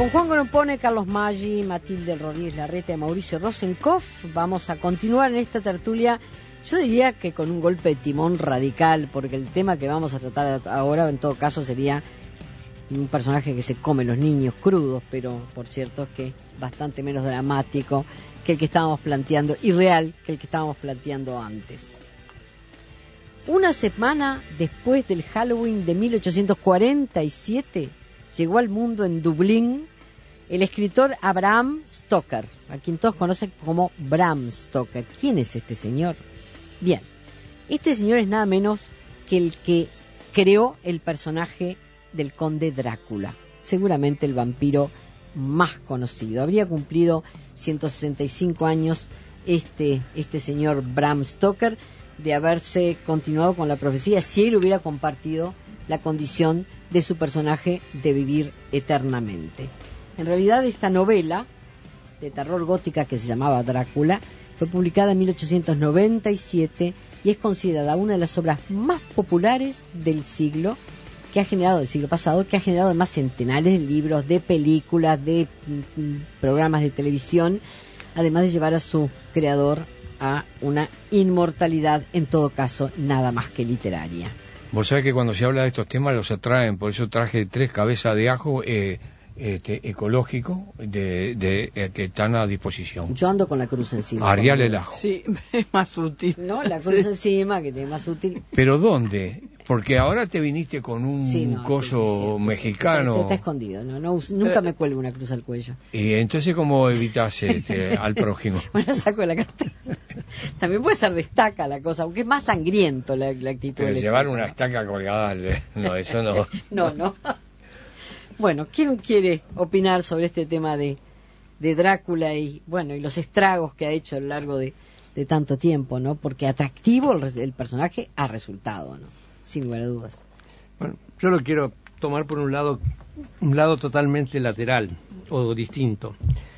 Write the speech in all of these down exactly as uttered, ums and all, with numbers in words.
Con Juan Grompone, Carlos Maggi, Matilde Rodríguez Larreta y Mauricio Rosenkopf vamos a continuar en esta tertulia, yo diría que con un golpe de timón radical, porque el tema que vamos a tratar ahora en todo caso sería un personaje que se come los niños crudos, pero por cierto es que bastante menos dramático que el que estábamos planteando, y real que el que estábamos planteando antes. Una semana después del Halloween de mil ochocientos cuarenta y siete, llegó al mundo en Dublín el escritor Bram Stoker, a quien todos conocen como Bram Stoker. ¿Quién es este señor? Bien, este señor es nada menos que el que creó el personaje del conde Drácula, seguramente el vampiro más conocido. Habría cumplido ciento sesenta y cinco años este, este señor Bram Stoker de haberse continuado con la profecía si él hubiera compartido la condición de su personaje de vivir eternamente. En realidad esta novela de terror gótica que se llamaba Drácula fue publicada en mil ochocientos noventa y siete y es considerada una de las obras más populares del siglo que ha generado, del siglo pasado, que ha generado además centenares de libros, de películas, de mm, programas de televisión, además de llevar a su creador a una inmortalidad, en todo caso, nada más que literaria. Vos sabés que cuando se habla de estos temas los atraen, por eso traje tres cabezas de ajo eh, este, ecológico de, de, de que están a disposición. Yo ando con la cruz encima. Arial el ajo. Sí, es más útil. No, la cruz sí. encima, que es más útil. ¿Pero dónde? Porque ahora te viniste con un sí, no, coso sí, sí, mexicano. Está, está escondido, no, no, nunca me cuelgo una cruz al cuello. Y entonces, ¿cómo evitas este, al prójimo? Bueno, saco de la cartera. También puede ser de estaca la cosa, aunque es más sangriento la, la actitud. Pero del llevar estaca. una estaca colgada, no, eso no. no, no. Bueno, ¿quién quiere opinar sobre este tema de, de Drácula y bueno y los estragos que ha hecho a lo largo de, de tanto tiempo, ¿no? Porque atractivo el, el personaje ha resultado, ¿no? Sin lugar a dudas. Bueno, yo lo quiero tomar por un lado, un lado totalmente lateral o distinto.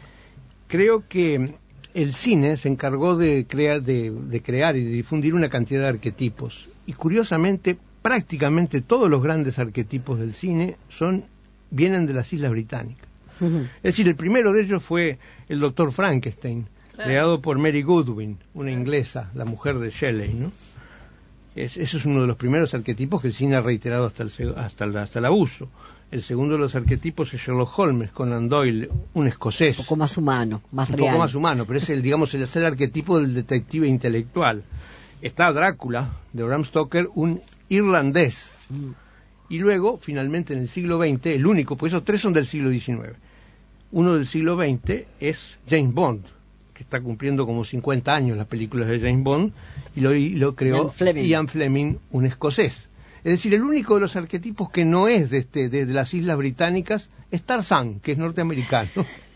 Creo que el cine se encargó de crear, de, de crear y de difundir una cantidad de arquetipos. Y curiosamente, prácticamente todos los grandes arquetipos del cine son vienen de las Islas Británicas. Uh-huh. Es decir, el primero de ellos fue el doctor Frankenstein, uh-huh. creado por Mary Goodwin, una inglesa, la mujer de Shelley, ¿no? Es, eso es uno de los primeros arquetipos que el cine ha reiterado hasta el, hasta el, hasta el abuso. El segundo de los arquetipos es Sherlock Holmes, Conan Doyle, un escocés. Un poco más humano, más un real. Un poco más humano, pero es el, digamos, el, es el arquetipo del detective intelectual. Está Drácula, de Bram Stoker, un irlandés. Mm. Y luego, finalmente, en el siglo veinte, el único, pues esos tres son del siglo diecinueve. Uno del siglo veinte es James Bond, que está cumpliendo como cincuenta años las películas de James Bond, y lo, y lo creó Ian Fleming. Ian Fleming, un escocés. Es decir, el único de los arquetipos que no es de, este, de, de las Islas Británicas es Tarzán, que es norteamericano.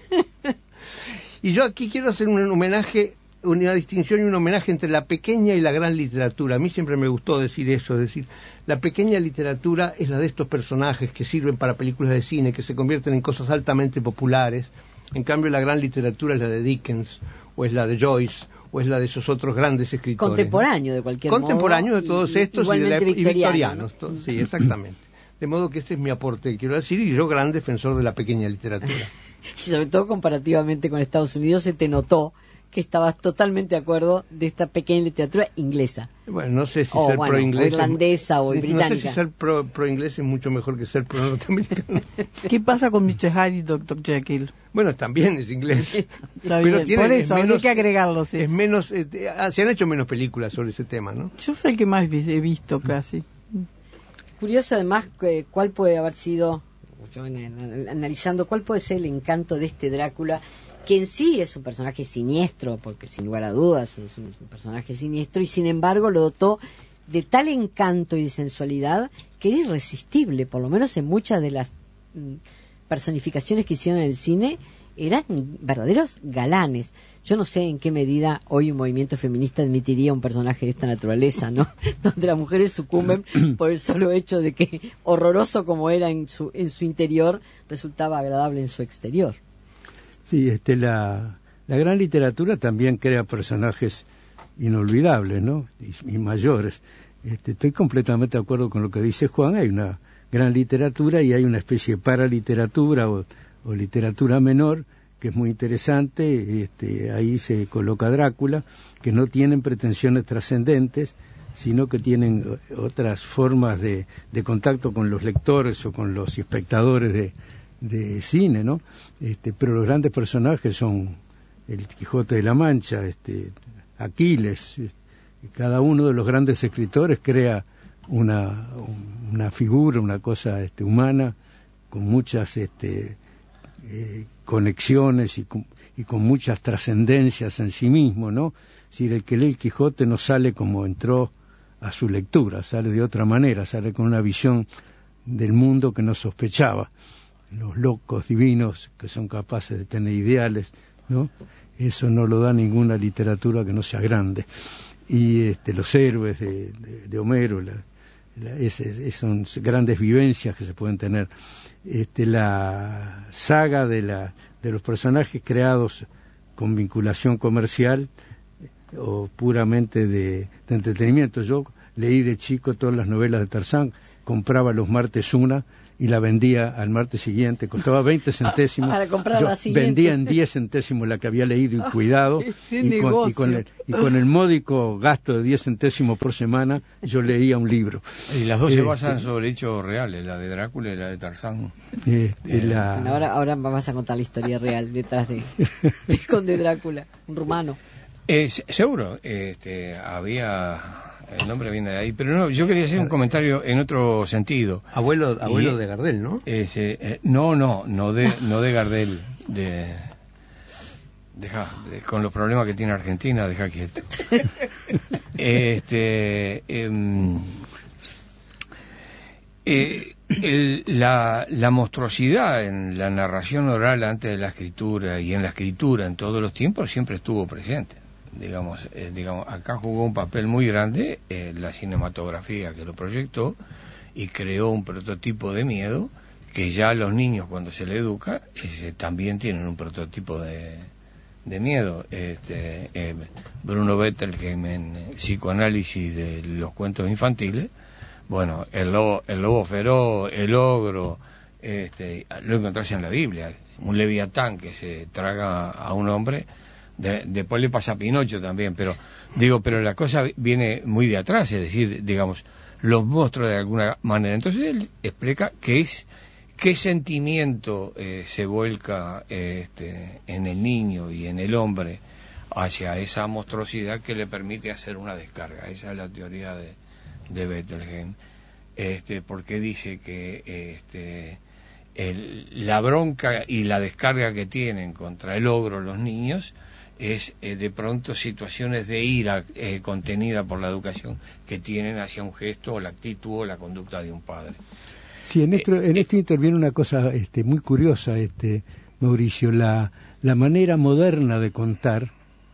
Y yo aquí quiero hacer un homenaje, una distinción y un homenaje entre la pequeña y la gran literatura. A mí siempre me gustó decir eso, es decir, la pequeña literatura es la de estos personajes que sirven para películas de cine, que se convierten en cosas altamente populares. En cambio, la gran literatura es la de Dickens, o es la de Joyce, o es la de esos otros grandes escritores. Contemporáneo, de cualquier Contemporáneo modo. de todos y, estos y, de la, victoriano, y victorianos. ¿no? Sí, exactamente. De modo que este es mi aporte, quiero decir, y yo gran defensor de la pequeña literatura. Y sobre todo comparativamente con Estados Unidos se te notó que estabas totalmente de acuerdo de esta pequeña literatura inglesa. Bueno, no sé si o, ser bueno, pro-inglés... o irlandesa o no británica. No sé si ser pro, pro-inglés es mucho mejor que ser pro-norteamericano. ¿Qué pasa con mister Hyde y doctor Jekyll? Bueno, también es inglés. Está pero bien, tiene, por eso, menos, hay que agregarlo, sí. Es menos, eh, se han hecho menos películas sobre ese tema, ¿no? Yo sé que más he visto casi. Curioso además que, cuál puede haber sido, yo analizando, cuál puede ser el encanto de este Drácula, que en sí es un personaje siniestro, porque sin lugar a dudas es un, un personaje siniestro, y sin embargo lo dotó de tal encanto y de sensualidad que era irresistible, por lo menos en muchas de las mm, personificaciones que hicieron en el cine, eran verdaderos galanes. Yo no sé en qué medida hoy un movimiento feminista admitiría un personaje de esta naturaleza, ¿no? Donde las mujeres sucumben por el solo hecho de que, horroroso como era en su, en su interior, resultaba agradable en su exterior. Sí, este, la, la gran literatura también crea personajes inolvidables, ¿no? Y, y mayores. Este, estoy completamente de acuerdo con lo que dice Juan. Hay una gran literatura y hay una especie de paraliteratura o, o literatura menor, que es muy interesante. Este, ahí se coloca Drácula, que no tienen pretensiones trascendentes, sino que tienen otras formas de, de contacto con los lectores o con los espectadores de, de cine, ¿no? Este, pero los grandes personajes son el Quijote de la Mancha, este, Aquiles. Cada uno de los grandes escritores crea una, una figura, una cosa este, humana, con muchas este, eh, conexiones y con, y con muchas trascendencias en sí mismo, ¿no? Es decir, el que lee el Quijote no sale como entró a su lectura, sale de otra manera, sale con una visión del mundo que no sospechaba. Los locos divinos que son capaces de tener ideales, ¿no? Eso no lo da ninguna literatura que no sea grande. Y este, los héroes de, de, de Homero, la, la, ese, son grandes vivencias que se pueden tener. Este, la saga de, la, de los personajes creados con vinculación comercial o puramente de, de entretenimiento. Yo leí de chico todas las novelas de Tarzán, compraba los martes una y la vendía al martes siguiente, costaba veinte centésimos. Para comprar Yo la siguiente. vendía en diez centésimos la que había leído y cuidado, Qué y, con, y, con el, y con el módico gasto de diez centésimos por semana, yo leía un libro. Y las dos se Este, basan sobre hechos reales, la de Drácula y la de Tarzán. Eh, eh, la... Bueno, ahora, ahora vas a contar la historia real detrás de, de Conde Drácula, un rumano. Eh, seguro, este, había... El nombre viene de ahí, pero no, yo quería hacer un comentario en otro sentido. Abuelo, abuelo Y, de Gardel, ¿no? Eh, eh, no, no, no de, no de Gardel, de, deja, de, con los problemas que tiene Argentina, deja quieto. este, eh, eh, el, la, la monstruosidad en la narración oral antes de la escritura y en la escritura en todos los tiempos siempre estuvo presente. Digamos, eh, digamos, acá jugó un papel muy grande eh, la cinematografía que lo proyectó y creó un prototipo de miedo que ya los niños cuando se le educa eh, también tienen un prototipo de, de miedo. Este, eh, Bruno Bettelheim en eh, psicoanálisis de los cuentos infantiles, bueno, el lobo, el lobo feroz, el ogro, este, lo encontrás en la Biblia, un leviatán que se traga a un hombre. De, después le pasa a Pinocho también, pero digo, pero la cosa viene muy de atrás, es decir, digamos, los monstruos de alguna manera. Entonces él explica qué es, qué sentimiento eh, se vuelca eh, este, en el niño y en el hombre hacia esa monstruosidad que le permite hacer una descarga. Esa es la teoría de, de Bettelheim, este, porque dice que este, el, la bronca y la descarga que tienen contra el ogro los niños es eh, de pronto situaciones de ira eh, contenida por la educación que tienen hacia un gesto o la actitud o la conducta de un padre. Sí, en esto, en esto interviene una cosa este, muy curiosa, este, Mauricio. La, la manera moderna de contar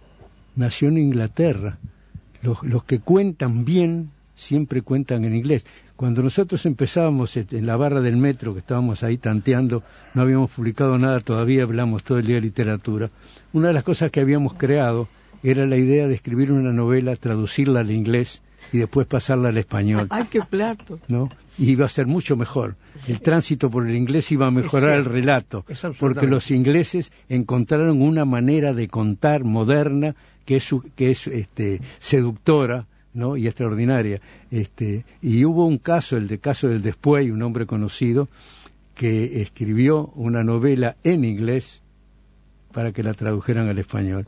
nació en Inglaterra. Los, los que cuentan bien siempre cuentan en inglés. Cuando nosotros empezábamos en la barra del metro, que estábamos ahí tanteando, no habíamos publicado nada todavía, hablamos todo el día de literatura. Una de las cosas que habíamos creado era la idea de escribir una novela, traducirla al inglés y después pasarla al español. ¡Ay, qué plato! ¿No? Y iba a ser mucho mejor. El tránsito por el inglés iba a mejorar el relato, porque los ingleses encontraron una manera de contar moderna que es, que es este, seductora, ¿no? Y extraordinaria. Este, y hubo un caso, el de caso del Después, un hombre conocido, que escribió una novela en inglés para que la tradujeran al español.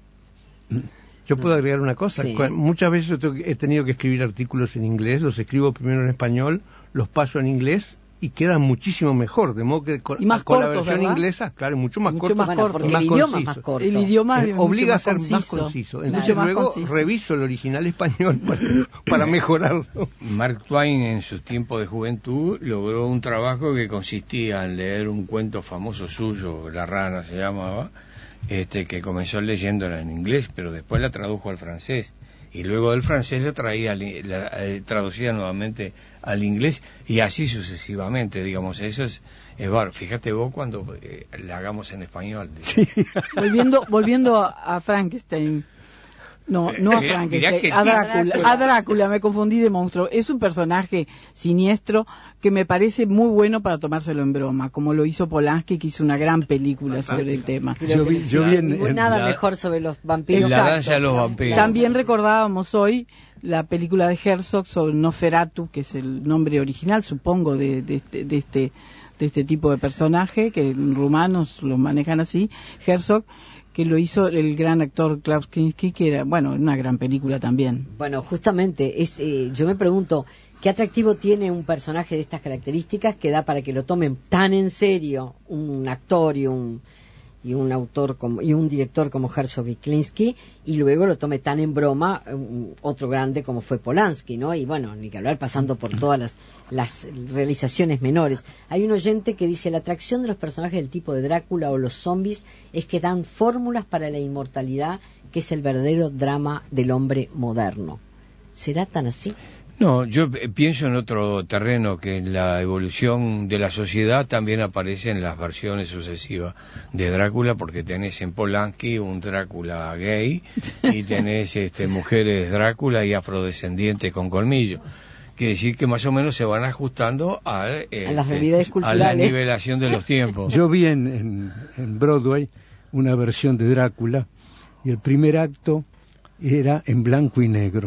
Yo puedo agregar una cosa. Sí. Muchas veces he tenido que escribir artículos en inglés, los escribo primero en español, los paso en inglés y quedan muchísimo mejor, de modo que con, y más con la cortos, versión ¿verdad? inglesa, claro, mucho más Mucho corto, más Bueno, corto. porque más el idioma es conciso. más corto. El idioma Eh, es obliga mucho a ser más más conciso. conciso. Claro. Entonces Mucho más luego conciso. reviso el original español para, para mejorarlo. Mark Twain en sus tiempos de juventud logró un trabajo que consistía en leer un cuento famoso suyo, La rana se llamaba, este que comenzó leyéndola en inglés, pero después la tradujo al francés. Y luego del francés la traía, la, eh, traducía nuevamente al inglés y así sucesivamente, digamos, eso es, es bar. Fíjate vos cuando eh, la hagamos en español. Sí. Volviendo, volviendo a, a Frankenstein, No, no a Mirá- Frankenstein, mirá que a ti- Drácula, a Drácula, me confundí de monstruo. Es un personaje siniestro que me parece muy bueno para tomárselo en broma, como lo hizo Polanski, que hizo una gran película sobre el tema. Creo Yo que vi- no yo existe vi en- ningún- en nada la- mejor sobre los vampiros. La Exacto. danza de los vampiros. También recordábamos hoy la película de Herzog sobre Nosferatu, que es el nombre original, supongo, de, de, este, de este de este tipo de personaje, que en rumanos lo manejan así, Herzog, que lo hizo el gran actor Klaus Kinski, que era, bueno, una gran película también. Bueno, justamente, es, eh, yo me pregunto, ¿qué atractivo tiene un personaje de estas características que da para que lo tomen tan en serio un actor y un, y un autor como, y un director como Herzog y Kinski, y luego lo tome tan en broma um, otro grande como fue Polanski, ¿no? Y bueno, ni que hablar pasando por todas las, las realizaciones menores. Hay un oyente que dice, la atracción de los personajes del tipo de Drácula o los zombies es que dan fórmulas para la inmortalidad, que es el verdadero drama del hombre moderno. ¿Será tan así? No, yo eh, pienso en otro terreno, que en la evolución de la sociedad también aparece en las versiones sucesivas de Drácula, porque tenés en Polanski un Drácula gay y tenés este, mujeres Drácula y afrodescendientes con colmillo. Quiere decir que más o menos se van ajustando a, este, A las realidades a la culturales. nivelación de los tiempos. Yo vi en, en, en Broadway una versión de Drácula y el primer acto era en blanco y negro.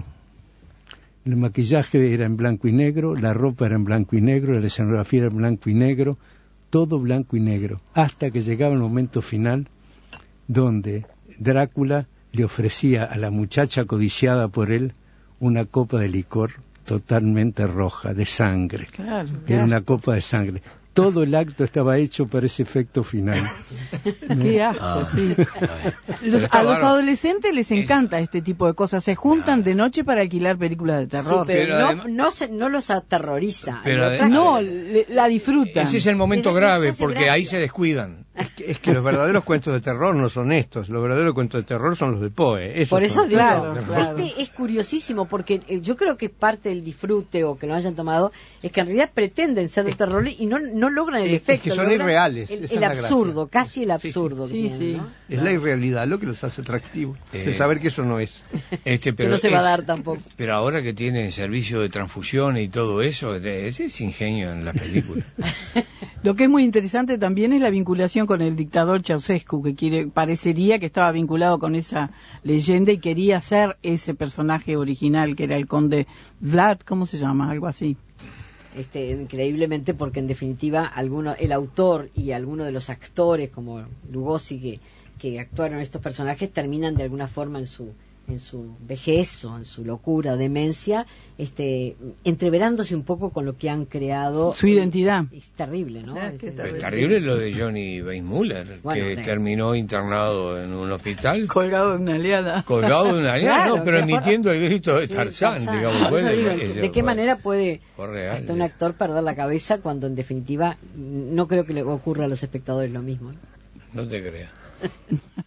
El maquillaje era en blanco y negro, la ropa era en blanco y negro, la escenografía era en blanco y negro, todo blanco y negro, hasta que llegaba el momento final donde Drácula le ofrecía a la muchacha codiciada por él una copa de licor totalmente roja, de sangre. Claro, Era claro. una copa de sangre. Todo el acto estaba hecho para ese efecto final. Qué asco, Ah. sí. Pero Los- está a los bárbaro. adolescentes les encanta este tipo de cosas. Se juntan de noche para alquilar películas de Sí, terror. pero, Pero no, además- no, se, no los aterroriza. Pero Lo ade- tra- No, le- la disfrutan. Ese es el momento Pero grave, les hace porque ahí gracia. se descuidan. Es que, es que los verdaderos cuentos de terror no son estos. Los verdaderos cuentos de terror son los de Poe. Esos Por eso son- digo, Claro, claro. este es curiosísimo, porque eh, yo creo que parte del disfrute o que lo hayan tomado es que en realidad pretenden ser de terror y no, no logran el Es- es efecto. que son logran irreales, El, esa el es la gracia. absurdo, casi el Sí, sí. absurdo. que Sí, tienen, sí. ¿no? Es la irrealidad lo que los hace atractivos. Eh. De saber que eso no es. Este, Que no se va a es- dar tampoco. Pero ahora que tienen servicio de transfusión y todo eso, de- ese es ingenio en la película. Lo que es muy interesante también es la vinculación con el dictador Ceausescu, que quiere, parecería que estaba vinculado con esa leyenda y quería ser ese personaje original que era el conde Vlad, ¿cómo se llama? Algo así. Este, increíblemente, porque en definitiva alguno, el autor y algunos de los actores como Lugosi que, que actuaron estos personajes terminan de alguna forma en su en su vejez o en su locura o demencia, este, entreverándose un poco con lo que han creado. Su identidad. Es terrible, ¿no? Ah, qué Este, Pero es terrible lo de Johnny Weissmuller, Bueno, que sí. terminó internado en un hospital, Colgado de una liana. colgado de una liana, Claro, no, pero mejor- emitiendo el grito de Sí, Tarzán, Tarzán. digamos. Por fue eso de- digo, ese ¿de qué fue- manera puede fue real, hasta un eh. actor perder la cabeza cuando en definitiva no creo que le ocurra a los espectadores lo mismo, ¿no? No te creas.